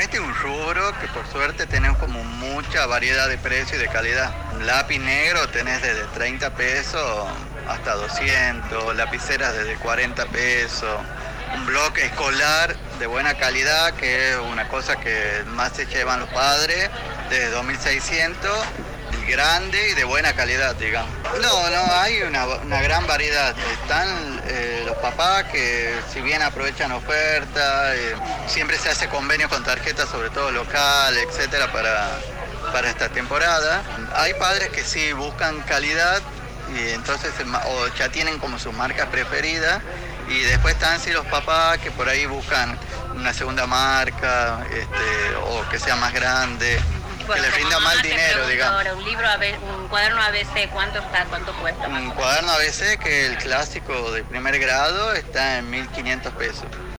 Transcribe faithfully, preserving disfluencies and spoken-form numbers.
este es un rubro que por suerte tenemos como mucha variedad de precio y de calidad. Un lápiz negro tenés desde treinta pesos hasta doscientos, lapiceras desde cuarenta pesos, un bloque escolar de buena calidad, que es una cosa que más se llevan los padres, desde dos mil seiscientos, y grande y de buena calidad, digamos. No, no, hay una, una gran variedad. Están eh, los papás que si bien aprovechan ofertas, eh, siempre se hace convenio con tarjetas, sobre todo local, etcétera, para, para esta temporada. Hay padres que sí buscan calidad y entonces o ya tienen como sus marcas preferidas, y después están sí los papás que por ahí buscan una segunda marca, este, o que sea más grande, bueno, que les rinda más dinero, digamos. Ahora, un libro, A B- un cuaderno A B C, ¿cuánto está? ¿Cuánto cuesta? Un cuaderno A B C, que es el clásico de primer grado, está en mil quinientos pesos.